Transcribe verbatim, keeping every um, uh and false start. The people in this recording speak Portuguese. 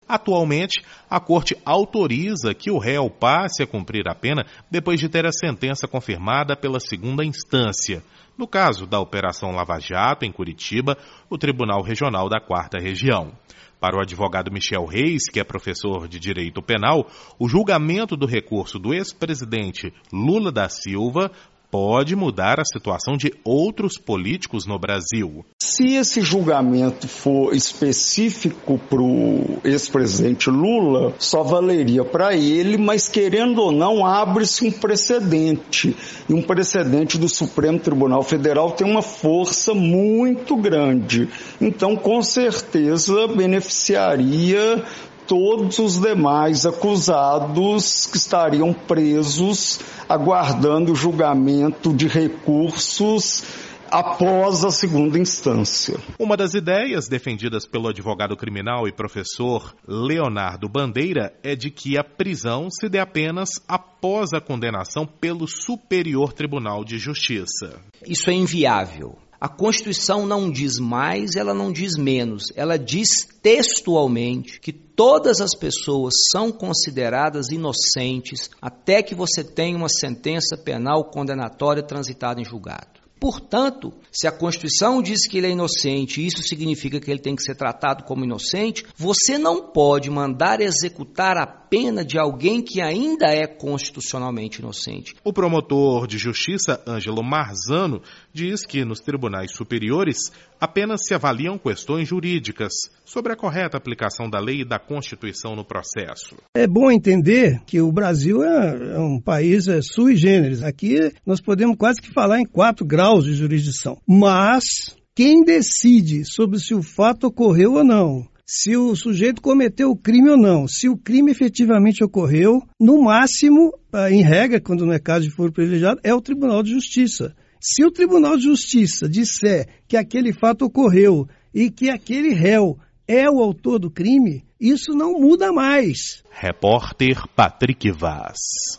Atualmente, a Corte autoriza que o réu passe a cumprir a pena depois de ter a sentença confirmada pela segunda instância. No caso da Operação Lava Jato, em Curitiba, o Tribunal Regional da Quarta Região. Para o advogado Michel Reis, que é professor de Direito Penal, o julgamento do recurso do ex-presidente Lula da Silva pode mudar a situação de outros políticos no Brasil. Se esse julgamento for específico para o ex-presidente Lula, só valeria para ele, mas querendo ou não, abre-se um precedente. E um precedente do Supremo Tribunal Federal tem uma força muito grande. Então, com certeza, beneficiaria todos os demais acusados que estariam presos, aguardando o julgamento de recursos após a segunda instância. Uma das ideias defendidas pelo advogado criminal e professor Leonardo Bandeira é de que a prisão se dê apenas após a condenação pelo Superior Tribunal de Justiça. Isso é inviável. A Constituição não diz mais, ela não diz menos. Ela diz textualmente que todas as pessoas são consideradas inocentes até que você tenha uma sentença penal condenatória transitada em julgado. Portanto, se a Constituição diz que ele é inocente e isso significa que ele tem que ser tratado como inocente, você não pode mandar executar a pena de alguém que ainda é constitucionalmente inocente. O promotor de justiça, Ângelo Marzano, diz que nos tribunais superiores apenas se avaliam questões jurídicas sobre a correta aplicação da lei e da Constituição no processo. É bom entender que o Brasil é, é um país é, sui generis. Aqui nós podemos quase que falar em quatro graus de jurisdição. Mas quem decide sobre se o fato ocorreu ou não, se o sujeito cometeu o crime ou não, se o crime efetivamente ocorreu, no máximo, em regra, quando não é caso de foro privilegiado, é o Tribunal de Justiça. Se o Tribunal de Justiça disser que aquele fato ocorreu e que aquele réu é o autor do crime, isso não muda mais. Repórter Patrick Vaz.